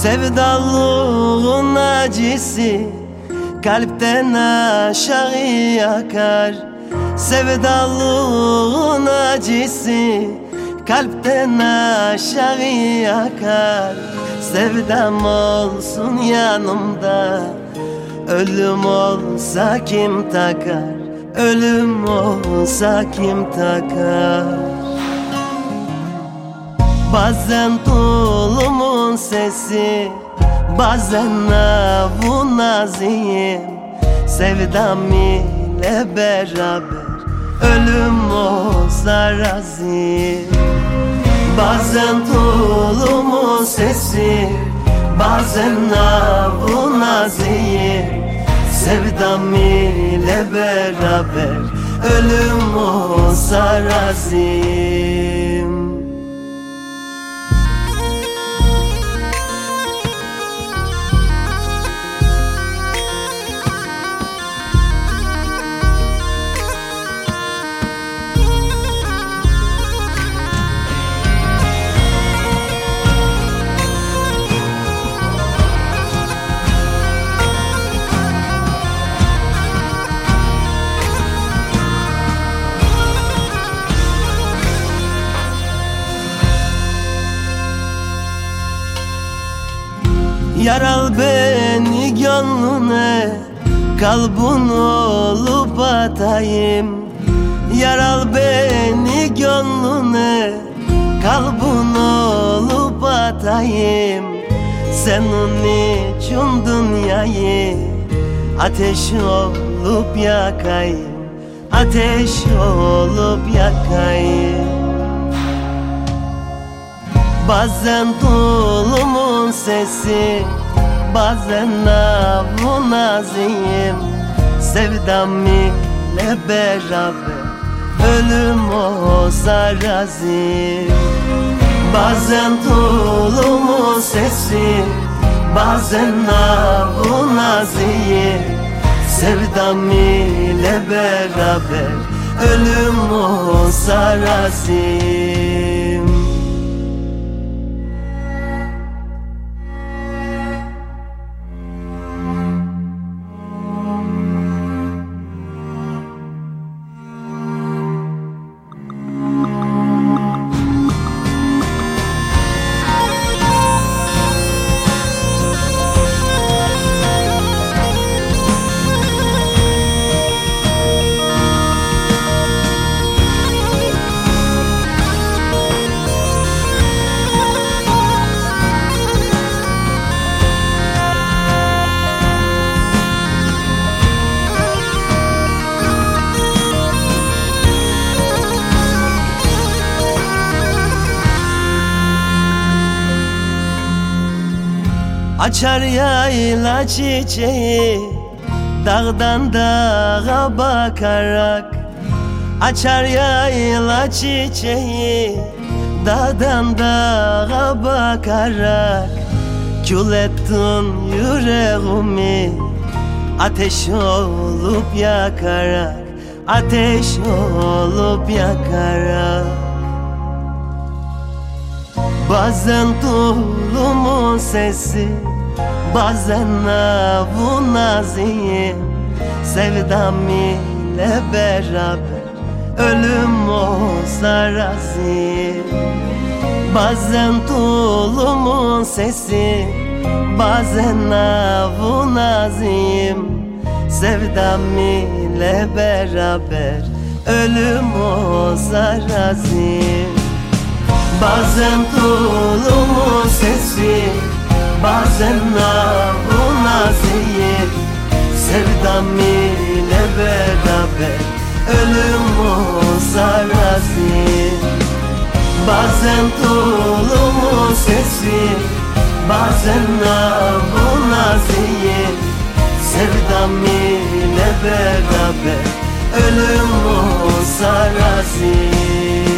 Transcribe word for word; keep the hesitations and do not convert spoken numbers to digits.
Sevdalığın acısı kalpten aşağı yakar. Sevdalığın acısı kalpten aşağı yakar. Sevdam olsun yanımda, ölüm olsa kim takar? Ölüm olsa kim takar? Bazen tulumun sesi, bazen navun azim. Sevdam ile beraber ölüm olsa razıyım. Bazen tulumun sesi, bazen navun azim. Sevdam ile beraber ölüm olsa razıyım. Yaral beni gönlüne, kalbin olup atayım. Yaral beni gönlüne, kalbin olup atayım. Senin için dünyayı ateş olup yakayım. Ateş olup yakayım. Bazen tulumun sesi, bazen navun azim. Sevdam ile beraber ölüm olsa razıyım. Bazen tulumun sesi, bazen navun azim. Sevdam ile beraber ölüm olsa razıyım. Açar yayla çiçeği dağdan dağa bakarak. Açar yayla çiçeği dağdan dağa bakarak. Kül ettin yüreğimi ateş olup yakarak. Ateş olup yakarak. Bazen tulumun sesi, bazen navun azim. Sevdam ile beraber ölüm olsa razıyım. Bazen tulumun sesi, bazen navun azim. Sevdam ile beraber ölüm olsa razıyım. Bazen tulumun sesi, bazen navun azim. Sevdam ile beraber ölüm olsa razıyım. Bazen tulumun sesi, bazen navun azim. Sevdam ile beraber ölüm olsa razıyım.